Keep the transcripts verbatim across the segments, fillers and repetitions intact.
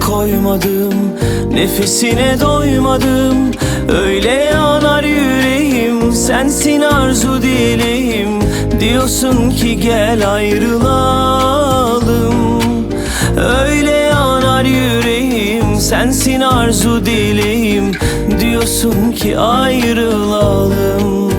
koymadım, nefesine doymadım. Öyle yanar yüreğim, sensin arzu dileğim. Diyorsun ki gel ayrılalım. Öyle yanar yüreğim, sensin arzu dileğim. Diyorsun ki ayrılalım.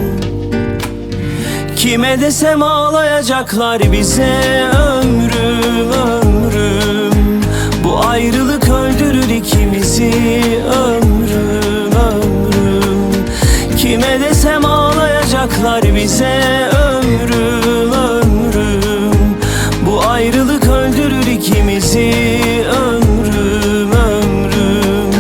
Kime desem ağlayacaklar bize, ömrüm ömrüm. Bu ayrılık öldürür ikimizi, ömrüm ömrüm. Kime desem ağlayacaklar bize, ömrüm ömrüm. Bu ayrılık öldürür ikimizi, ömrüm ömrüm.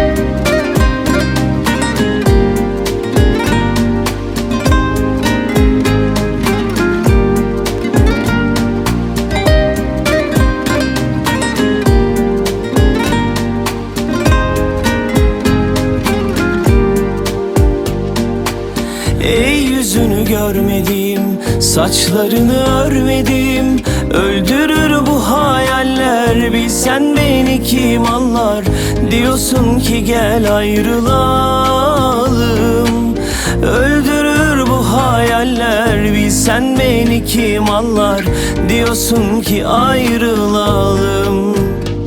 Ey yüzünü görmedim, saçlarını örmedim. Öldürür bu hayaller, bilsen beni kim anlar. Diyorsun ki gel ayrılalım. Öldürür bu hayaller, bilsen beni kim anlar. Diyorsun ki ayrılalım.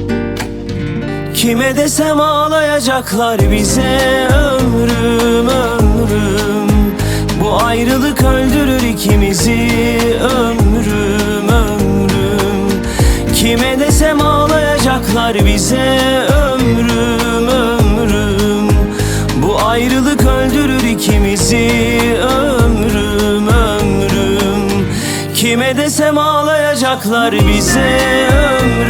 Kime desem ağlayacaklar bize, ömrüm ömrüm. Bu ayrılık öldürür ikimizi, ömrüm ömrüm. Kime desem ağlayacaklar bize, ömrüm ömrüm. Bu ayrılık öldürür ikimizi, ömrüm ömrüm. Kime desem ağlayacaklar bize, ömrüm